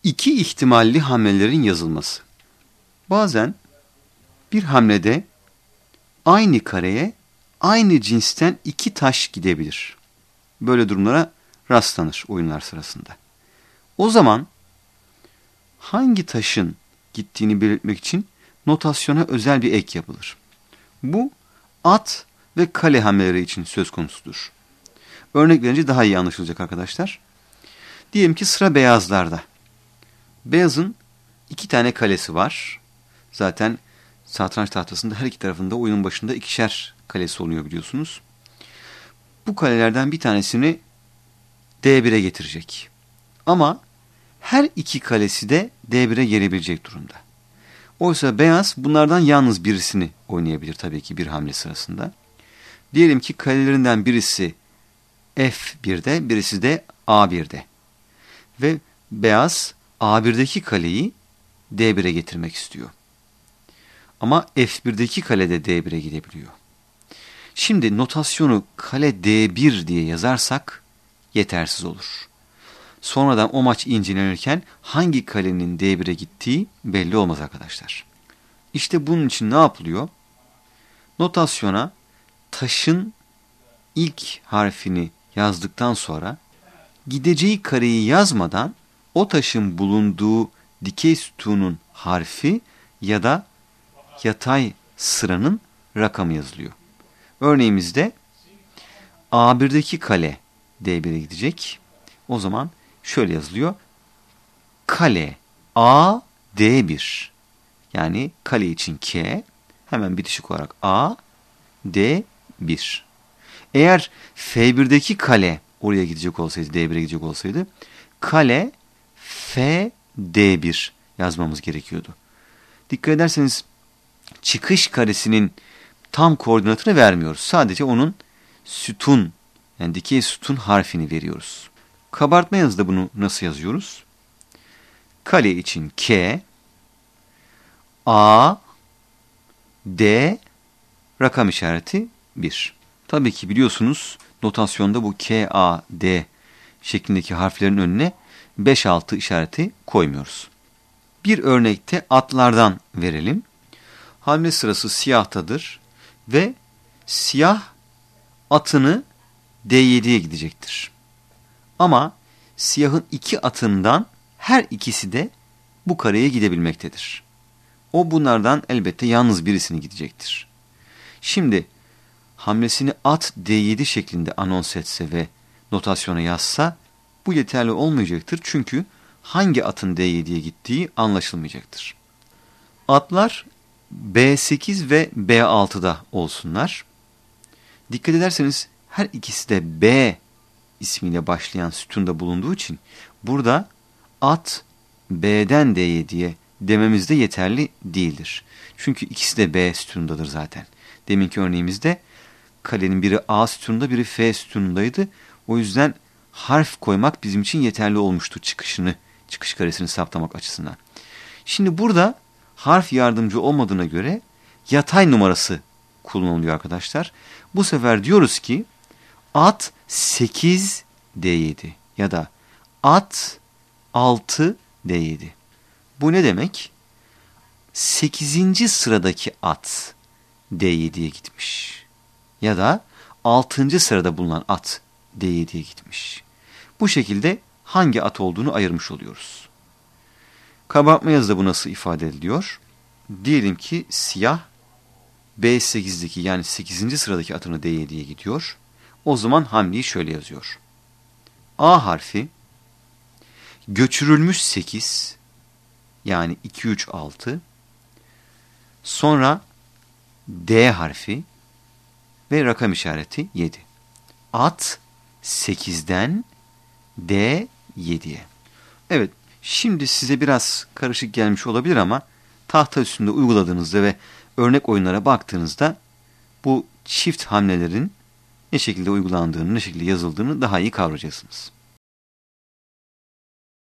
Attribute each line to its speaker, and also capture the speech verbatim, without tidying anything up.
Speaker 1: İki ihtimalli hamlelerin yazılması. Bazen bir hamlede aynı kareye aynı cinsten iki taş gidebilir. Böyle durumlara rastlanır oyunlar sırasında. O zaman hangi taşın gittiğini belirtmek için notasyona özel bir ek yapılır. Bu at ve kale hamleleri için söz konusudur. Örnek verince daha iyi anlaşılacak arkadaşlar. Diyelim ki sıra beyazlarda. Beyazın iki tane kalesi var. Zaten satranç tahtasında her iki tarafında oyunun başında ikişer kalesi oluyor biliyorsunuz. Bu kalelerden bir tanesini D bire getirecek. Ama her iki kalesi de D bire gelebilecek durumda. Oysa beyaz bunlardan yalnız birisini oynayabilir tabii ki bir hamle sırasında. Diyelim ki kalelerinden birisi F birde, birisi de A birde. Ve beyaz A birdeki kaleyi D bire getirmek istiyor. Ama F birdeki kale de D bire gidebiliyor. Şimdi notasyonu kale D bir diye yazarsak yetersiz olur. Sonradan o maç incelenirken hangi kalenin D bire gittiği belli olmaz arkadaşlar. İşte bunun için ne yapılıyor? Notasyona taşın ilk harfini yazdıktan sonra gideceği kareyi yazmadan o taşın bulunduğu dikey sütunun harfi ya da yatay sıranın rakamı yazılıyor. Örneğimizde A birdeki kale D bire gidecek. O zaman şöyle yazılıyor. Kale A D bir. Yani kale için K. Hemen bitişik olarak A D bir. Eğer F birdeki kale oraya gidecek olsaydı, D bire gidecek olsaydı kale F D bir yazmamız gerekiyordu. Dikkat ederseniz çıkış karesinin tam koordinatını vermiyoruz. Sadece onun sütun, yani dikey sütun harfini veriyoruz. Kabartma yazıda bunu nasıl yazıyoruz? Kale için K, A, D, rakam işareti bir. Tabii ki biliyorsunuz notasyonda bu K, A, D şeklindeki harflerin önüne beş altı işareti koymuyoruz. Bir örnekte atlardan verelim. Hamle sırası siyahtadır ve siyah atını D yediye gidecektir. Ama siyahın iki atından her ikisi de bu kareye gidebilmektedir. O bunlardan elbette yalnız birisini gidecektir. Şimdi hamlesini at D yedi şeklinde anons etse ve notasyona yazsa bu yeterli olmayacaktır. Çünkü hangi atın D yediye gittiği anlaşılmayacaktır. Atlar B sekiz ve B altıda olsunlar. Dikkat ederseniz her ikisi de B ismiyle başlayan sütunda bulunduğu için burada at B'den D yediye dememiz de yeterli değildir. Çünkü ikisi de B sütunundadır zaten. Deminki örneğimizde kalenin biri A sütununda, biri F sütunundaydı. O yüzden harf koymak bizim için yeterli olmuştu çıkışını, çıkış karesini saptamak açısından. Şimdi burada harf yardımcı olmadığına göre yatay numarası kullanılıyor arkadaşlar. Bu sefer diyoruz ki at sekiz D yedi ya da at altı D yedi. Bu ne demek? sekizinci sıradaki at D yediye gitmiş. Ya da altıncı sırada bulunan at D yediye gitmiş. Bu şekilde hangi at olduğunu ayırmış oluyoruz. Kabartma yazıda bu nasıl ifade ediliyor? Diyelim ki siyah B sekizdeki yani sekizinci sıradaki atını D yediye gidiyor. O zaman hamleyi şöyle yazıyor. A harfi göçürülmüş sekiz yani iki üç altı. Sonra D harfi ve rakam işareti yedi. At sekizden D yediye. Evet, şimdi size biraz karışık gelmiş olabilir ama tahta üstünde uyguladığınızda ve örnek oyunlara baktığınızda bu çift hamlelerin ne şekilde uygulandığını, ne şekilde yazıldığını daha iyi kavrayacaksınız.